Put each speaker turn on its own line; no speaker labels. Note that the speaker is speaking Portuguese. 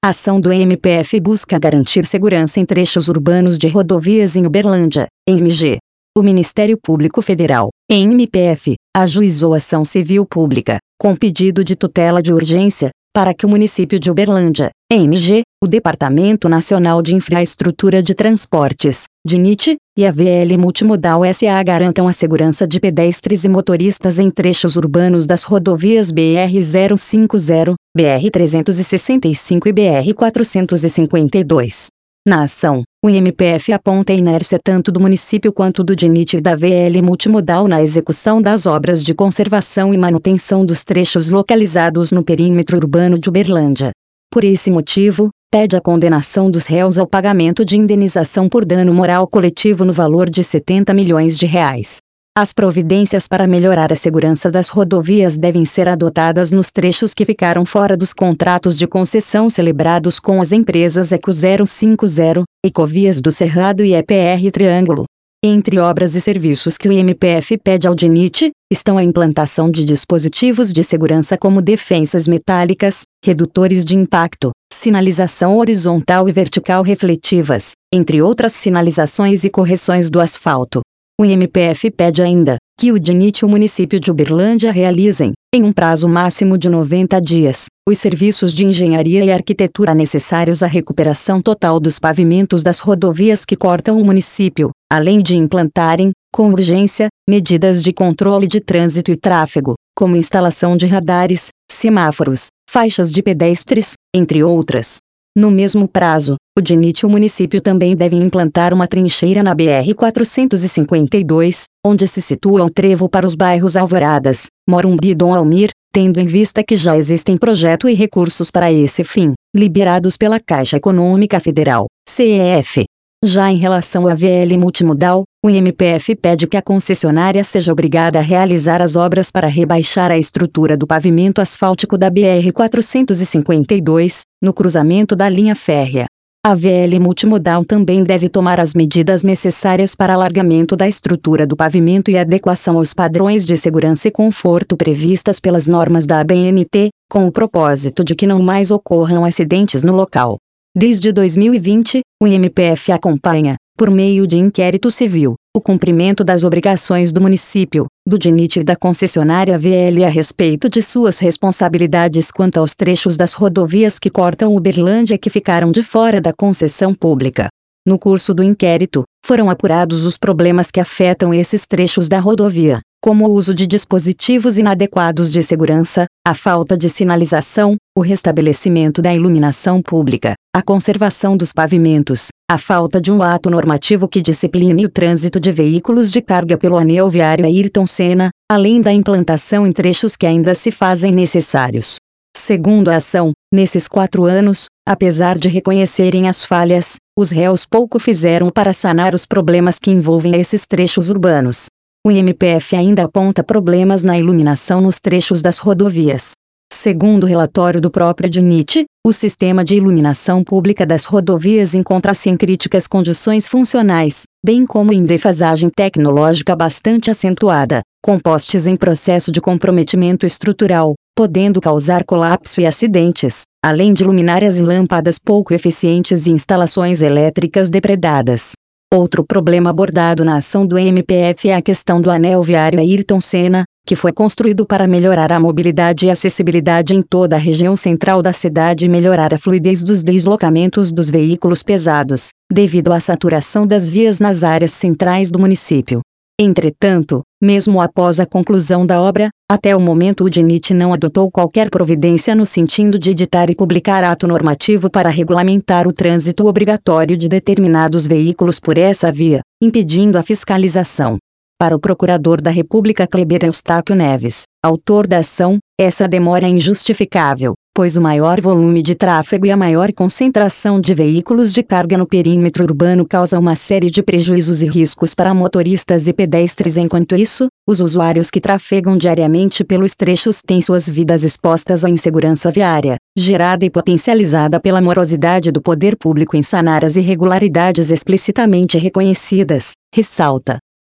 Ação do MPF busca garantir segurança em trechos urbanos de rodovias em Uberlândia, MG. O Ministério Público Federal, MPF, ajuizou ação civil pública, com pedido de tutela de urgência, para que o município de Uberlândia, MG, o Departamento Nacional de Infraestrutura de Transportes, DINIT, e a VL Multimodal SA garantam a segurança de pedestres e motoristas em trechos urbanos das rodovias BR-050, BR-365 e BR-452. Na ação, o MPF aponta a inércia tanto do município quanto do DINIT e da VL Multimodal na execução das obras de conservação e manutenção dos trechos localizados no perímetro urbano de Uberlândia. Por esse motivo, pede a condenação dos réus ao pagamento de indenização por dano moral coletivo no valor de R$ 70 milhões. As providências para melhorar a segurança das rodovias devem ser adotadas nos trechos que ficaram fora dos contratos de concessão celebrados com as empresas Eco 050, Ecovias do Cerrado e EPR Triângulo. Entre obras e serviços que o MPF pede ao DINIT, estão a implantação de dispositivos de segurança como defensas metálicas, redutores de impacto, sinalização horizontal e vertical refletivas, entre outras sinalizações e correções do asfalto. O MPF pede ainda que o DINIT e o município de Uberlândia realizem, em um prazo máximo de 90 dias, os serviços de engenharia e arquitetura necessários à recuperação total dos pavimentos das rodovias que cortam o município, além de implantarem, com urgência, medidas de controle de trânsito e tráfego, como instalação de radares, semáforos, faixas de pedestres, entre outras. No mesmo prazo, o DINIT e o município também devem implantar uma trincheira na BR-452, onde se situa o trevo para os bairros Alvoradas, Morumbi e Dom Almir, tendo em vista que já existem projeto e recursos para esse fim, liberados pela Caixa Econômica Federal, CEF. Já em relação à VL Multimodal, o MPF pede que a concessionária seja obrigada a realizar as obras para rebaixar a estrutura do pavimento asfáltico da BR-452, no cruzamento da linha férrea. A VL Multimodal também deve tomar as medidas necessárias para alargamento da estrutura do pavimento e adequação aos padrões de segurança e conforto previstas pelas normas da ABNT, com o propósito de que não mais ocorram acidentes no local. Desde 2020, o MPF acompanha, por meio de inquérito civil, o cumprimento das obrigações do município, do DINIT e da concessionária VL a respeito de suas responsabilidades quanto aos trechos das rodovias que cortam Uberlândia que ficaram de fora da concessão pública. No curso do inquérito, foram apurados os problemas que afetam esses trechos da rodovia, como o uso de dispositivos inadequados de segurança, a falta de sinalização, o restabelecimento da iluminação pública, a conservação dos pavimentos, a falta de um ato normativo que discipline o trânsito de veículos de carga pelo anel viário Ayrton Senna, além da implantação em trechos que ainda se fazem necessários. Segundo a ação, nesses 4 anos, apesar de reconhecerem as falhas, os réus pouco fizeram para sanar os problemas que envolvem esses trechos urbanos. O MPF ainda aponta problemas na iluminação nos trechos das rodovias. Segundo o relatório do próprio DINIT, o sistema de iluminação pública das rodovias encontra-se em críticas condições funcionais, bem como em defasagem tecnológica bastante acentuada, com postes em processo de comprometimento estrutural, podendo causar colapso e acidentes, além de luminárias e lâmpadas pouco eficientes e instalações elétricas depredadas. Outro problema abordado na ação do MPF é a questão do anel viário Ayrton Senna, que foi construído para melhorar a mobilidade e acessibilidade em toda a região central da cidade e melhorar a fluidez dos deslocamentos dos veículos pesados, devido à saturação das vias nas áreas centrais do município. Entretanto, mesmo após a conclusão da obra, até o momento o DINIT não adotou qualquer providência no sentido de editar e publicar ato normativo para regulamentar o trânsito obrigatório de determinados veículos por essa via, impedindo a fiscalização. Para o Procurador da República Kleber Eustáquio Neves, autor da ação, essa demora é injustificável, pois o maior volume de tráfego e a maior concentração de veículos de carga no perímetro urbano causa uma série de prejuízos e riscos para motoristas e pedestres. Enquanto isso, os usuários que trafegam diariamente pelos trechos têm suas vidas expostas à insegurança viária, gerada e potencializada pela morosidade do poder público em sanar as irregularidades explicitamente reconhecidas, ressalta.